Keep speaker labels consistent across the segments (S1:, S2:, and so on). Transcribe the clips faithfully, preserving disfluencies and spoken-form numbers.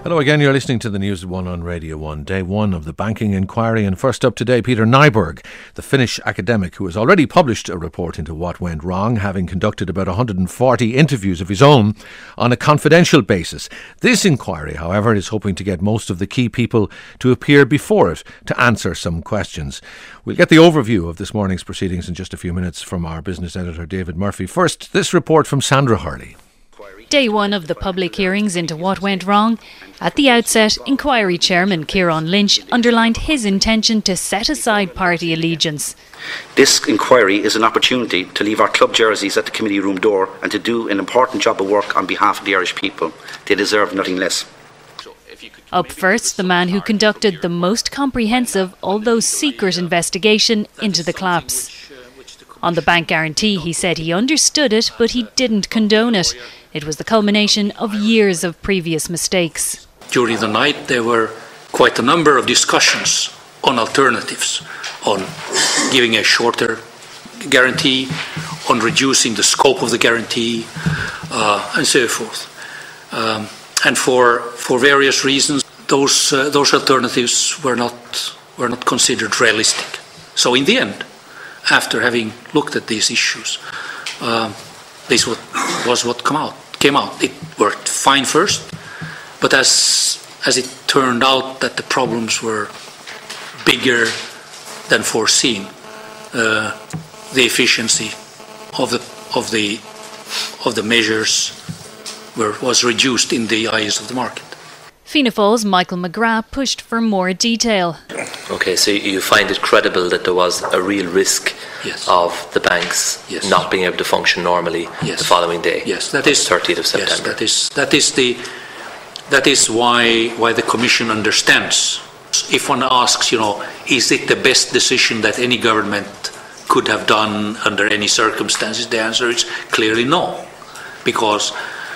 S1: Hello again, you're listening to the News at One on Radio one, day one of the banking inquiry. And first up today, Peter Nyberg, the Finnish academic who has already published a report into what went wrong, having conducted about one hundred forty interviews of his own on a confidential basis. This inquiry, however, is hoping to get most of the key people to appear before it to answer some questions. We'll get the overview of this morning's proceedings in just a few minutes from our business editor, David Murphy. First, this report from Sandra Hurley.
S2: Day one of the public hearings into what went wrong. At the outset, inquiry chairman Kieran Lynch underlined his intention to set aside party allegiance.
S3: This inquiry is an opportunity to leave our club jerseys at the committee room door and to do an important job of work on behalf of the Irish people. They deserve nothing less.
S2: Up first, the man who conducted the most comprehensive, although secret, investigation into the collapse. On the bank guarantee, he said he understood it, but he didn't condone it. It was the culmination of years of previous mistakes.
S4: During the night, there were quite a number of discussions on alternatives, on giving a shorter guarantee, on reducing the scope of the guarantee, uh, and so forth. Um, and for for various reasons, those uh, those alternatives were not were not considered realistic. So in the end, after having looked at these issues, um, this was what come out, came out. It worked fine first, but as as it turned out that the problems were bigger than foreseen, uh, the efficiency of the of the of the measures were, was reduced in the eyes of the market.
S2: Fianna Fáil's Michael McGrath pushed for more detail.
S5: Okay, so you find it credible that there was a real risk
S4: yes.
S5: of the banks
S4: yes.
S5: not being able to function normally
S4: yes.
S5: the following day?
S4: Yes, that is
S5: thirtieth of September.
S4: Yes, that is that is the that is why why the Commission understands. If one asks, you know, is it the best decision that any government could have done under any circumstances? The answer is clearly no, because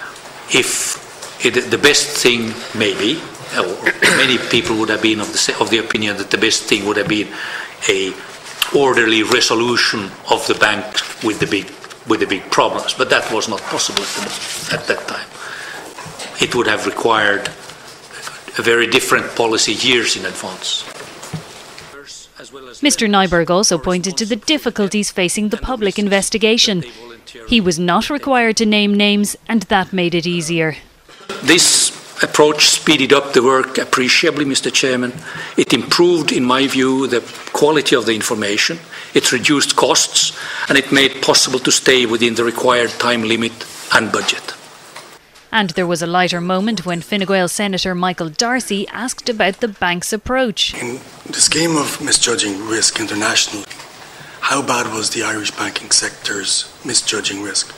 S4: if It, the best thing, maybe, or many people would have been of the, of the opinion that the best thing would have been a orderly resolution of the bank with the big with the big problems, but that was not possible at, the, at that time. It would have required a very different policy years in advance.
S2: Mister Nyberg also pointed to the difficulties facing the public investigation. He was not required to name names, and that made it easier.
S4: This approach speeded up the work appreciably, Mister Chairman. It improved, in my view, the quality of the information. It reduced costs, and it made possible to stay within the required time limit and budget.
S2: And there was a lighter moment when Fine Gael Senator Michael Darcy asked about the bank's approach.
S6: In the scheme of misjudging risk internationally, how bad was the Irish banking sector's misjudging risk?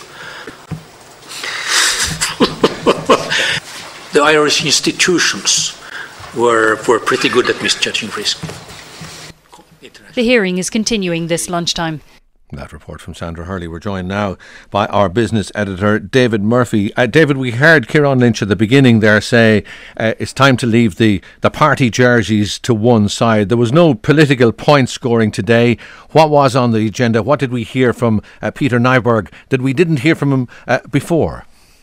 S4: The Irish institutions were were pretty good at misjudging risk.
S2: The hearing is continuing this lunchtime.
S1: That report from Sandra Hurley. We're joined now by our business editor, David Murphy. Uh, David, we heard Kieran Lynch at the beginning there say uh, it's time to leave the, the party jerseys to one side. There was no political point scoring today. What was on the agenda? What did we hear from uh, Peter Nyberg that we didn't hear from him uh, before?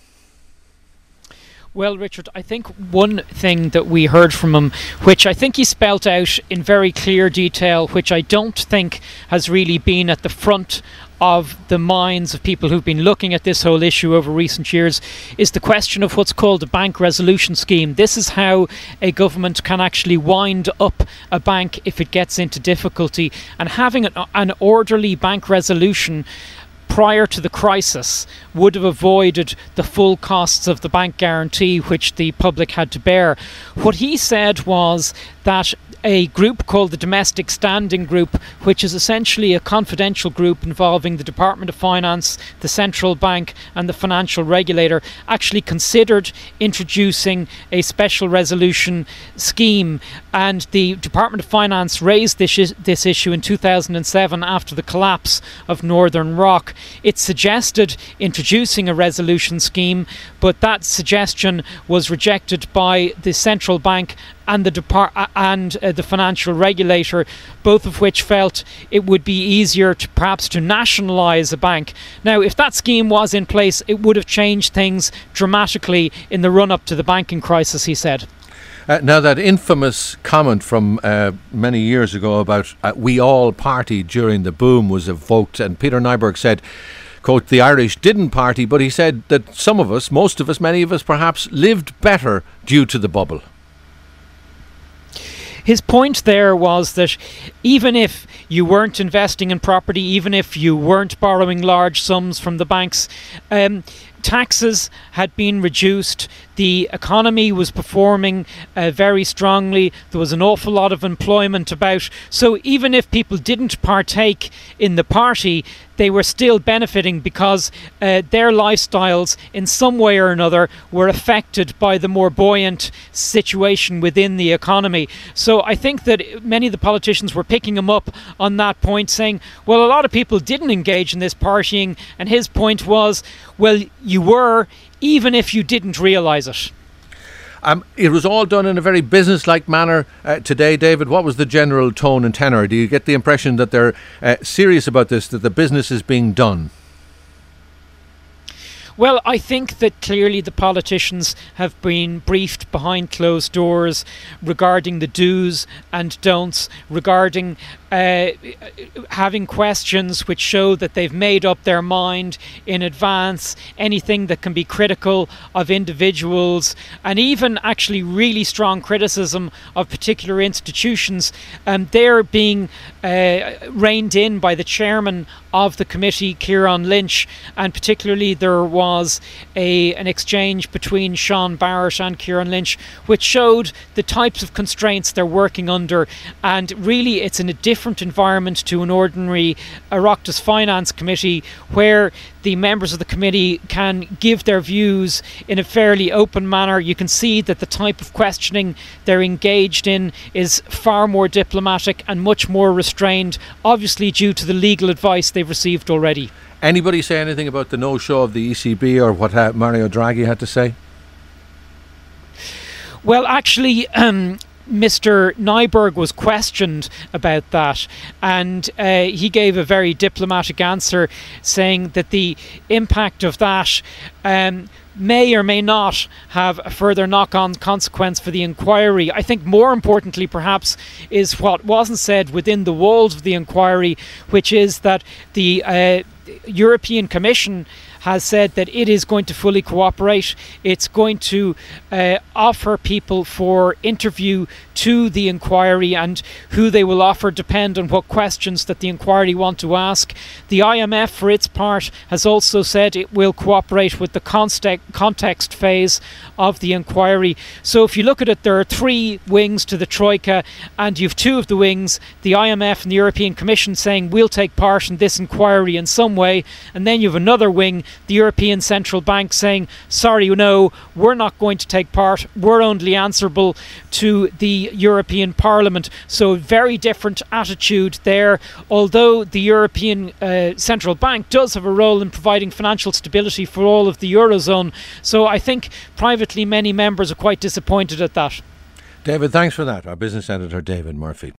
S7: Well, Richard, I think one thing that we heard from him, which I think he spelt out in very clear detail, which I don't think has really been at the front of the minds of people who've been looking at this whole issue over recent years, is the question of what's called a bank resolution scheme. This is how a government can actually wind up a bank if it gets into difficulty, and having an, an orderly bank resolution prior to the crisis would have avoided the full costs of the bank guarantee which the public had to bear. What he said was that a group called the Domestic Standing Group, which is essentially a confidential group involving the Department of Finance, the Central Bank and the Financial Regulator, actually considered introducing a special resolution scheme, and the Department of Finance raised this, this issue in two thousand seven after the collapse of Northern Rock. it suggested introducing a resolution scheme, but that suggestion was rejected by the central bank and the depart and uh, the financial regulator, both of which felt it would be easier to perhaps to nationalise a bank. Now, if that scheme was in place, it would have changed things dramatically in the run-up to the banking crisis, he said.
S1: Uh, now, that infamous comment from uh, many years ago about uh, we all partied during the boom was evoked, and Peter Nyberg said, quote, the Irish didn't party, but he said that some of us, most of us, many of us perhaps lived better due to the bubble.
S7: His point there was that even if you weren't investing in property, even if you weren't borrowing large sums from the banks, um, taxes had been reduced, the economy was performing uh, very strongly, there was an awful lot of employment about. So even if people didn't partake in the party, they were still benefiting because uh, their lifestyles in some way or another were affected by the more buoyant situation within the economy. So I think that many of the politicians were picking him up on that point, saying, well, a lot of people didn't engage in this partying, and his point was, well, you were, even if you didn't realise it.
S1: Um, it was all done in a very business-like manner uh, today, David. What was the general tone and tenor? Do you get the impression that they're uh, serious about this, that the business is being done?
S7: Well, I think that clearly the politicians have been briefed behind closed doors regarding the do's and don'ts, regarding uh, having questions which show that they've made up their mind in advance, anything that can be critical of individuals, and even actually really strong criticism of particular institutions. Um, they're being uh, reined in by the chairman of the committee, Kieran Lynch, and particularly there was a an exchange between Sean Barrett and Kieran Lynch which showed the types of constraints they're working under, and really it's in a different environment to an ordinary Oireachtas Finance Committee, where the members of the committee can give their views in a fairly open manner. You can see that the type of questioning they're engaged in is far more diplomatic and much more restrained, obviously due to the legal advice they've received already.
S1: Anybody say anything about the no-show of the E C B or what uh, Mario Draghi had to say?
S7: Well, actually, um, Mister Nyberg was questioned about that, and uh, he gave a very diplomatic answer, saying that the impact of that um, may or may not have a further knock-on consequence for the inquiry. I think more importantly perhaps is what wasn't said within the walls of the inquiry, which is that the uh, European Commission has said that it is going to fully cooperate. It's going to uh, offer people for interview to the inquiry, and who they will offer depend on what questions that the inquiry want to ask. The I M F, for its part, has also said it will cooperate with the context phase of the inquiry. So if you look at it, there are three wings to the Troika, and you have two of the wings, the I M F and the European Commission, saying we'll take part in this inquiry in some way, and then you have another wing, the European Central Bank, saying, sorry, you know, we're not going to take part, we're only answerable to the European Parliament. So very different attitude there, although the European uh, Central Bank does have a role in providing financial stability for all of the Eurozone. So I think privately many members are quite disappointed at that.
S1: David, thanks for that. Our business editor, David Murphy.